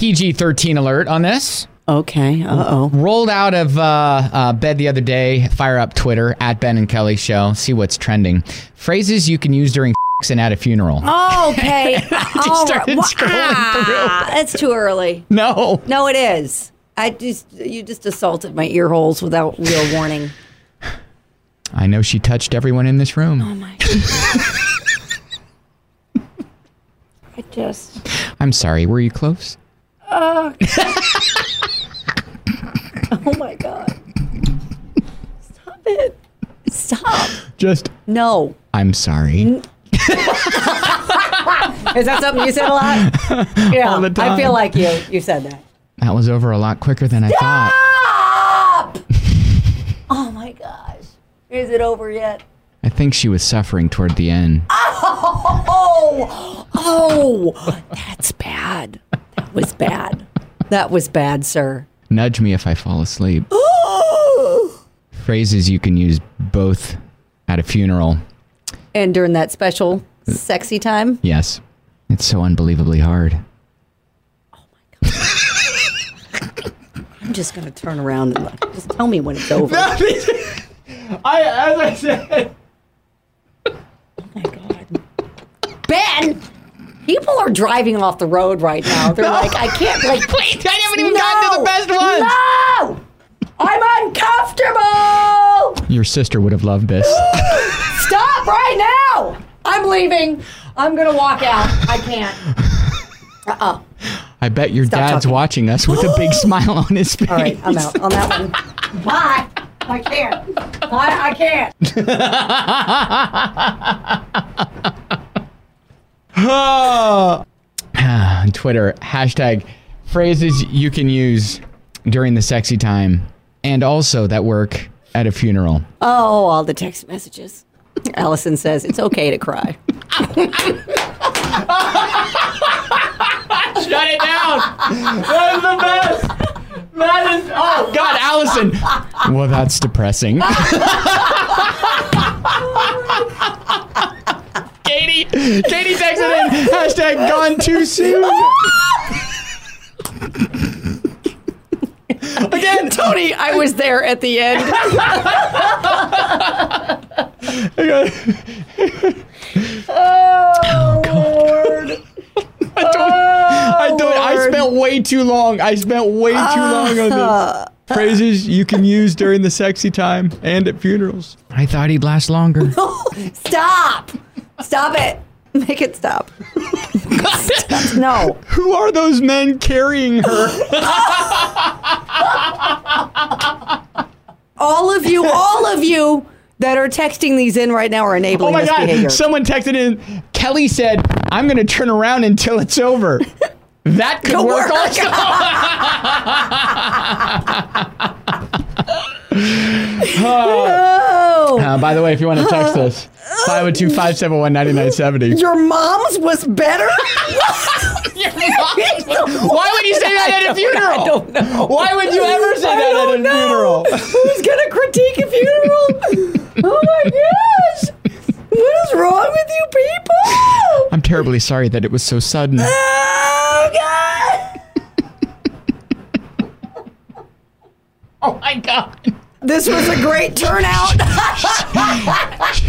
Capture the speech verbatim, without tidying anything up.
P G thirteen alert on this. Okay. Uh-oh. Rolled out of uh, uh, bed the other day. Fire up Twitter, at Ben and Kelly Show. See what's trending. Phrases you can use during and at a funeral. Okay. I All started right. scrolling Ah, through. It's too early. No. No, it is. I just you just assaulted my ear holes without real warning. I know she touched everyone in this room. Oh my God. I just. I'm sorry. Were you close? Uh, oh my God. Stop it. Stop. Just. No. I'm sorry. Is that something you said a lot? Yeah. All the time. I feel like you. You said that. That was over a lot quicker than Stop! I thought. Oh my gosh. Is it over yet? I think she was suffering toward the end. Oh, oh, that's bad. That was bad. That was bad, sir. Nudge me if I fall asleep. Phrases you can use both at a funeral. And during that special sexy time? Yes. It's so unbelievably hard. Oh my God. I'm just going to turn around and look. Just tell me when it's over. I, as I said. Oh my God. Ben! People are driving off the road right now. They're No. like, I can't, like. Wait, I haven't even no, gotten to the best ones. No! I'm uncomfortable! Your sister would have loved this. Stop right now! I'm leaving. I'm going to walk out. I can't. Uh-uh. I bet your Stop dad's talking. watching us with a big smile on his face. All right, I'm out on that one. Bye. I can't. I, I can't. Oh. On Twitter, hashtag phrases you can use during the sexy time and also that work at a funeral. Oh, all the text messages. Allison says it's okay to cry. Shut it down. That is the best. That is, oh, God, Allison. Well, that's depressing. Katie, Katie texted in, hashtag gone too soon. Again, Tony, I was there at the end. Oh, Lord. I don't, I don't, I spent way too long. I spent way too long on this. Phrases you can use during the sexy time and at funerals. I thought he'd last longer. Stop. Stop it. Make it stop. Stop. No. Who are those men carrying her? All of you, all of you that are texting these in right now are enabling Oh my this God. behavior. Someone texted in, Kelly said, I'm going to turn around until it's over. That could Could work, work. also. Oh. Uh, by the way, if you want to text us, five oh two, five seven one, nine nine seven oh. Your mom's was better? Why would you say that at a funeral? I don't know. Why would you ever say I that at a don't know. funeral? Who's going to critique a funeral? Oh my gosh. What is wrong with you people? I'm terribly sorry that it was so sudden. Oh, God. Oh, my God. This was a great turnout.